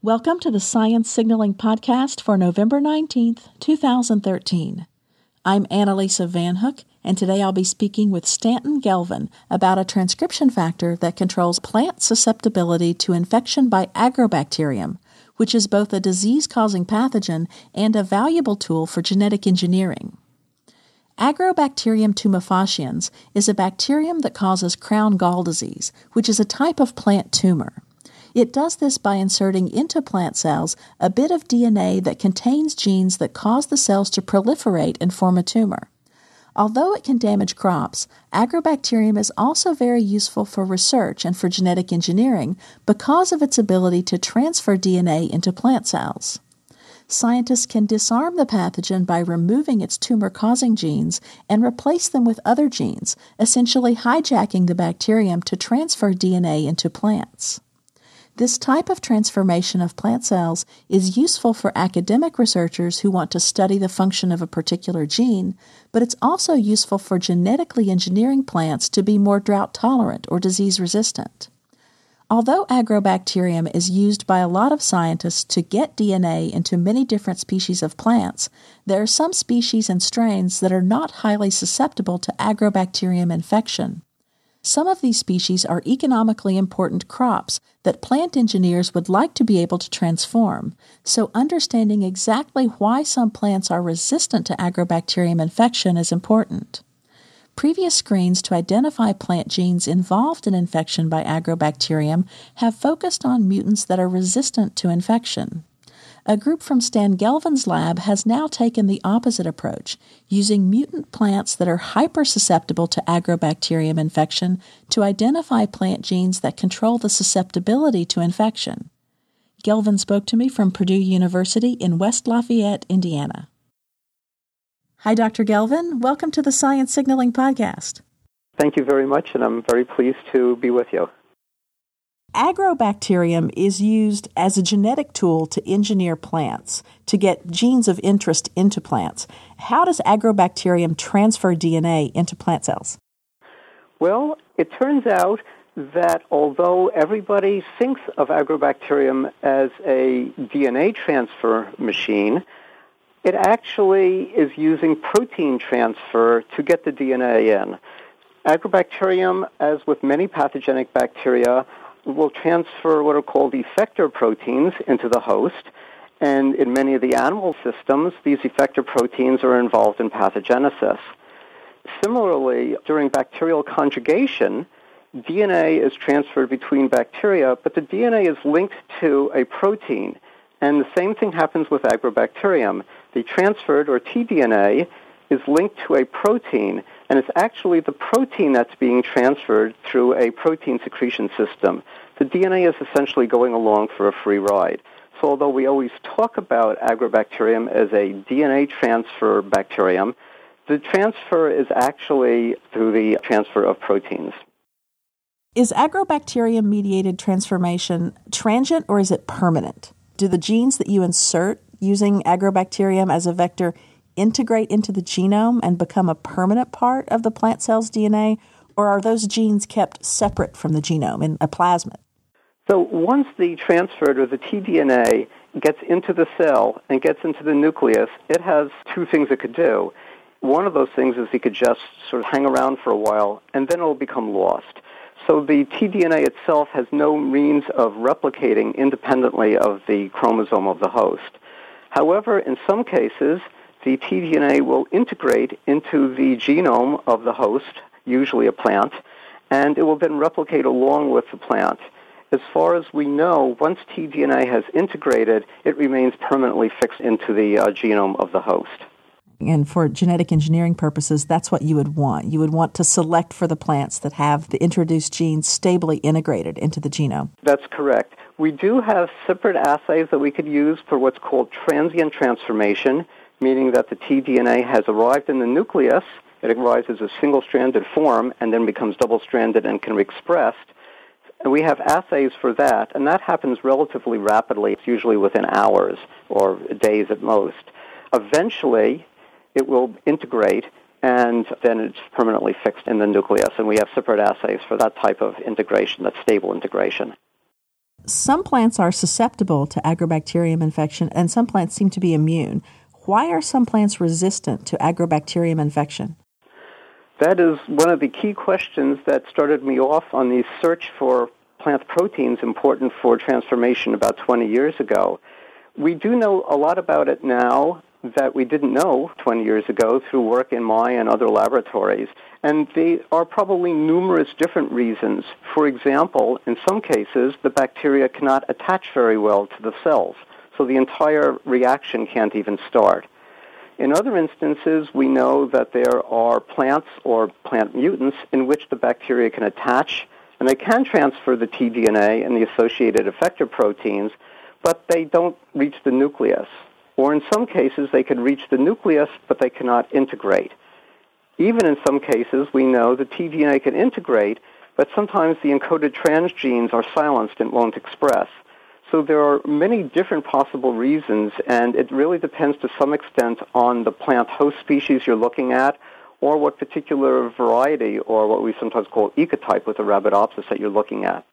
Welcome to the Science Signaling Podcast for November 19th, 2013. I'm Annalisa Van Hook, and today I'll be speaking with Stanton Gelvin about a transcription factor that controls plant susceptibility to infection by Agrobacterium, which is both a disease-causing pathogen and a valuable tool for genetic engineering. Agrobacterium tumefaciens is a bacterium that causes crown gall disease, which is a type of plant tumor. It does this by inserting into plant cells a bit of DNA that contains genes that cause the cells to proliferate and form a tumor. Although it can damage crops, Agrobacterium is also very useful for research and for genetic engineering because of its ability to transfer DNA into plant cells. Scientists can disarm the pathogen by removing its tumor-causing genes and replace them with other genes, essentially hijacking the bacterium to transfer DNA into plants. This type of transformation of plant cells is useful for academic researchers who want to study the function of a particular gene, but it's also useful for genetically engineering plants to be more drought-tolerant or disease-resistant. Although Agrobacterium is used by a lot of scientists to get DNA into many different species of plants, there are some species and strains that are not highly susceptible to Agrobacterium infection. Some of these species are economically important crops that plant engineers would like to be able to transform, so understanding exactly why some plants are resistant to Agrobacterium infection is important. Previous screens to identify plant genes involved in infection by Agrobacterium have focused on mutants that are resistant to infection. A group from Stan Gelvin's lab has now taken the opposite approach, using mutant plants that are hypersusceptible to Agrobacterium infection to identify plant genes that control the susceptibility to infection. Gelvin spoke to me from Purdue University in West Lafayette, Indiana. Hi, Dr. Gelvin. Welcome to the Science Signaling Podcast. Thank you very much, and I'm very pleased to be with you. Agrobacterium is used as a genetic tool to engineer plants, to get genes of interest into plants. How does Agrobacterium transfer DNA into plant cells? Well, it turns out that although everybody thinks of Agrobacterium as a DNA transfer machine, it actually is using protein transfer to get the DNA in. Agrobacterium, as with many pathogenic bacteria, will transfer what are called effector proteins into the host, and in many of the animal systems, these effector proteins are involved in pathogenesis. Similarly, during bacterial conjugation, DNA is transferred between bacteria, but the DNA is linked to a protein, and the same thing happens with Agrobacterium. The transferred, or tDNA, is linked to a protein, and it's actually the protein that's being transferred through a protein secretion system. The DNA is essentially going along for a free ride. So although we always talk about Agrobacterium as a DNA transfer bacterium, the transfer is actually through the transfer of proteins. Is Agrobacterium-mediated transformation transient or is it permanent? Do the genes that you insert using Agrobacterium as a vector integrate into the genome and become a permanent part of the plant cell's DNA, or are those genes kept separate from the genome in a plasmid? So once the transferred, or the tDNA, gets into the cell and gets into the nucleus, it has two things it could do. One of those things is it could just sort of hang around for a while, and then it will become lost. So the tDNA itself has no means of replicating independently of the chromosome of the host. However, in some cases, the tDNA will integrate into the genome of the host, usually a plant, and it will then replicate along with the plant. As far as we know, once tDNA has integrated, it remains permanently fixed into the genome of the host. And for genetic engineering purposes, that's what you would want. You would want to select for the plants that have the introduced genes stably integrated into the genome. That's correct. We do have separate assays that we could use for what's called transient transformation, meaning that the tDNA has arrived in the nucleus, it arrives as a single-stranded form, and then becomes double-stranded and can be expressed. And we have assays for that, and that happens relatively rapidly. It's usually within hours or days at most. Eventually, it will integrate, and then it's permanently fixed in the nucleus, and we have separate assays for that type of integration, that stable integration. Some plants are susceptible to agrobacterium infection, and some plants seem to be immune. Why are some plants resistant to agrobacterium infection? That is one of the key questions that started me off on the search for plant proteins important for transformation about 20 years ago. We do know a lot about it now that we didn't know 20 years ago through work in my and other laboratories. And there are probably numerous different reasons. For example, in some cases, the bacteria cannot attach very well to the cells, so the entire reaction can't even start. In other instances, we know that there are plants or plant mutants in which the bacteria can attach, and they can transfer the tDNA and the associated effector proteins, but they don't reach the nucleus. Or in some cases, they can reach the nucleus, but they cannot integrate. Even in some cases, we know the tDNA can integrate, but sometimes the encoded transgenes are silenced and won't express. So there are many different possible reasons, and it really depends to some extent on the plant host species you're looking at, or what particular variety, or what we sometimes call ecotype with Arabidopsis that you're looking at.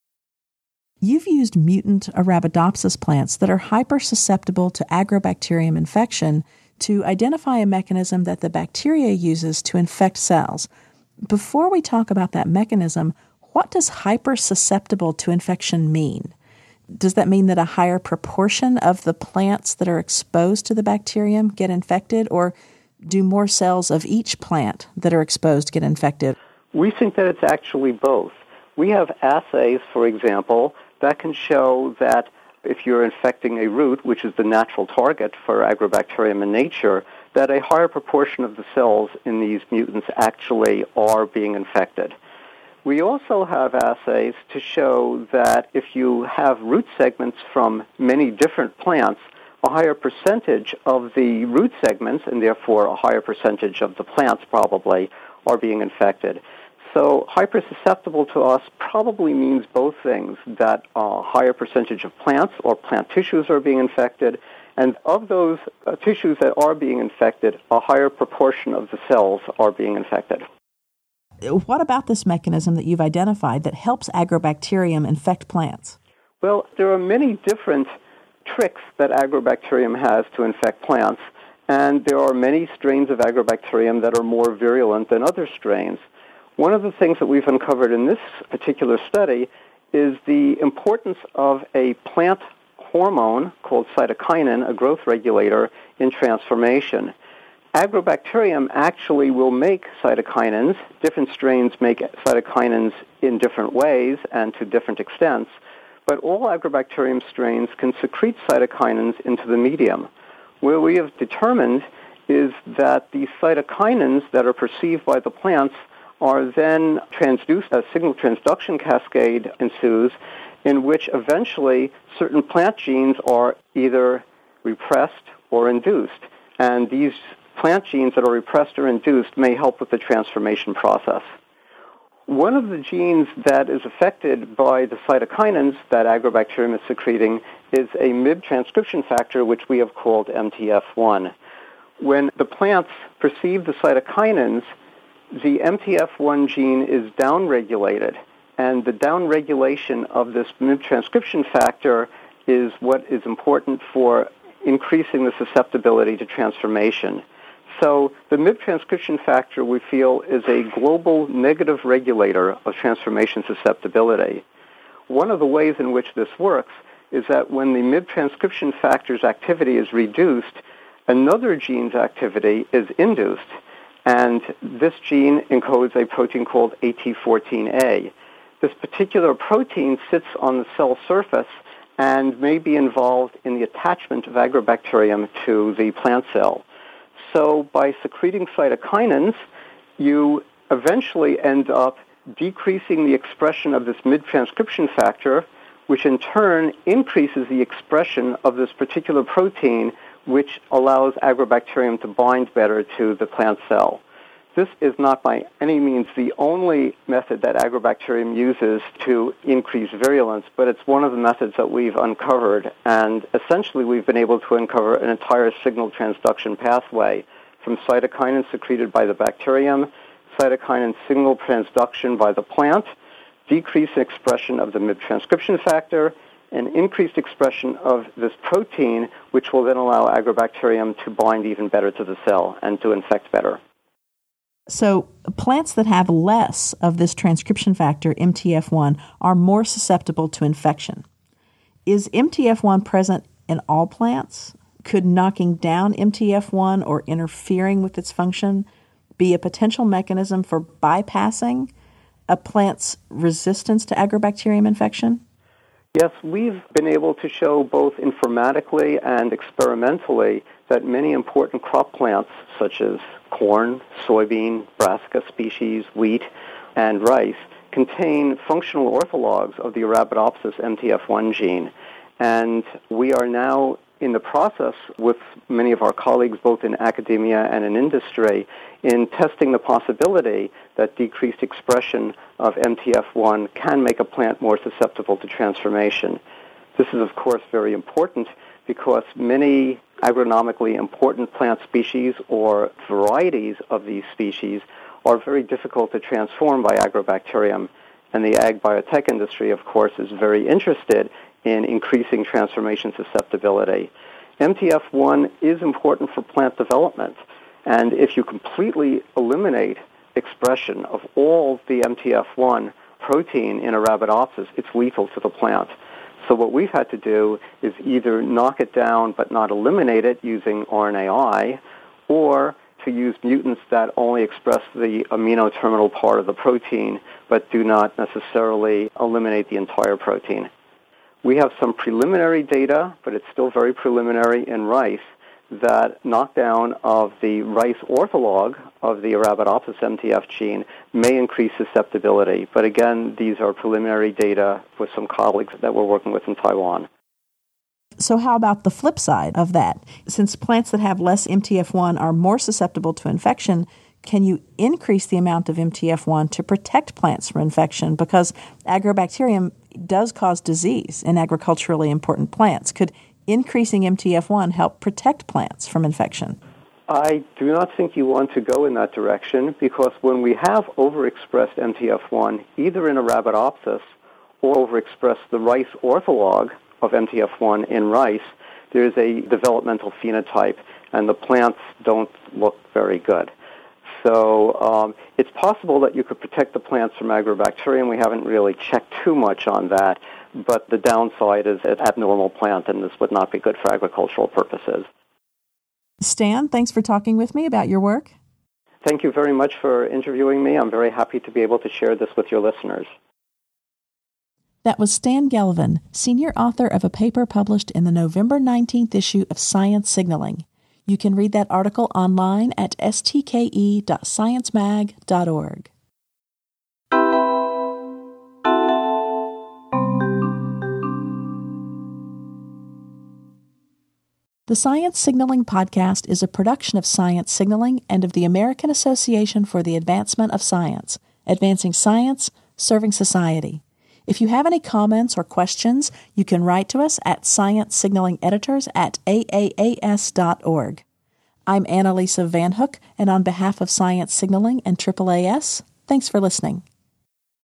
You've used mutant Arabidopsis plants that are hypersusceptible to agrobacterium infection to identify a mechanism that the bacteria uses to infect cells. Before we talk about that mechanism, what does hypersusceptible to infection mean? Does that mean that a higher proportion of the plants that are exposed to the bacterium get infected, or do more cells of each plant that are exposed get infected? We think that it's actually both. We have assays, for example, that can show that if you're infecting a root, which is the natural target for agrobacterium in nature, that a higher proportion of the cells in these mutants actually are being infected. We also have assays to show that if you have root segments from many different plants, a higher percentage of the root segments, and therefore a higher percentage of the plants probably, are being infected. So hypersusceptible to us probably means both things, that a higher percentage of plants or plant tissues are being infected, and of those tissues that are being infected, a higher proportion of the cells are being infected. What about this mechanism that you've identified that helps agrobacterium infect plants? Well, there are many different tricks that agrobacterium has to infect plants, and there are many strains of agrobacterium that are more virulent than other strains. One of the things that we've uncovered in this particular study is the importance of a plant hormone called cytokinin, a growth regulator, in transformation. Agrobacterium actually will make cytokinins. Different strains make cytokinins in different ways and to different extents, but all agrobacterium strains can secrete cytokinins into the medium. What we have determined is that these cytokinins that are perceived by the plants are then transduced, a signal transduction cascade ensues, in which eventually certain plant genes are either repressed or induced. And these plant genes that are repressed or induced may help with the transformation process. One of the genes that is affected by the cytokinins that agrobacterium is secreting is a MIB transcription factor, which we have called MTF1. When the plants perceive the cytokinins, the MTF1 gene is downregulated, and the downregulation of this MIB transcription factor is what is important for increasing the susceptibility to transformation. So the MIB transcription factor, we feel, is a global negative regulator of transformation susceptibility. One of the ways in which this works is that when the MIB transcription factor's activity is reduced, another gene's activity is induced. And this gene encodes a protein called AT14A. This particular protein sits on the cell surface and may be involved in the attachment of agrobacterium to the plant cell. So by secreting cytokinins, you eventually end up decreasing the expression of this MIB transcription factor, which in turn increases the expression of this particular protein, which allows agrobacterium to bind better to the plant cell. This is not by any means the only method that agrobacterium uses to increase virulence, but it's one of the methods that we've uncovered, and essentially we've been able to uncover an entire signal transduction pathway from cytokinin secreted by the bacterium, cytokinin signal transduction by the plant, decreased expression of the MIB transcription factor, and increased expression of this protein, which will then allow Agrobacterium to bind even better to the cell and to infect better. So plants that have less of this transcription factor, MTF1, are more susceptible to infection. Is MTF1 present in all plants? Could knocking down MTF1 or interfering with its function be a potential mechanism for bypassing a plant's resistance to Agrobacterium infection? Yes, we've been able to show both informatically and experimentally that many important crop plants, such as corn, soybean, brassica species, wheat, and rice, contain functional orthologs of the Arabidopsis MTF1 gene. And we are now in the process with many of our colleagues, both in academia and in industry, in testing the possibility that decreased expression of MTF1 can make a plant more susceptible to transformation. This is, of course, very important because many agronomically important plant species or varieties of these species are very difficult to transform by Agrobacterium. And the ag biotech industry, of course, is very interested in increasing transformation susceptibility. MTF1 is important for plant development, and if you completely eliminate expression of all the MTF1 protein in Arabidopsis, it's lethal to the plant. So what we've had to do is either knock it down but not eliminate it using RNAi, or to use mutants that only express the amino terminal part of the protein but do not necessarily eliminate the entire protein. We have some preliminary data, but it's still very preliminary in rice, that knockdown of the rice ortholog of the Arabidopsis MTF gene may increase susceptibility. But again, these are preliminary data with some colleagues that we're working with in Taiwan. So how about the flip side of that? Since plants that have less MTF1 are more susceptible to infection, can you increase the amount of MTF1 to protect plants from infection? Because Agrobacterium does cause disease in agriculturally important plants. Could increasing MTF1 help protect plants from infection? I do not think you want to go in that direction because when we have overexpressed MTF1, either in Arabidopsis or overexpressed the rice ortholog of MTF1 in rice, there's a developmental phenotype and the plants don't look very good. So it's possible that you could protect the plants from Agrobacterium. We haven't really checked too much on that, but the downside is an abnormal plant, and this would not be good for agricultural purposes. Stan, thanks for talking with me about your work. Thank you very much for interviewing me. I'm very happy to be able to share this with your listeners. That was Stan Gelvin, senior author of a paper published in the November 19th issue of Science Signaling. You can read that article online at stke.sciencemag.org. The Science Signaling Podcast is a production of Science Signaling and of the American Association for the Advancement of Science, advancing science, serving society. If you have any comments or questions, you can write to us at sciencesignalingeditors@aaas.org. I'm Annalisa Van Hook, and on behalf of Science Signaling and AAAS, thanks for listening.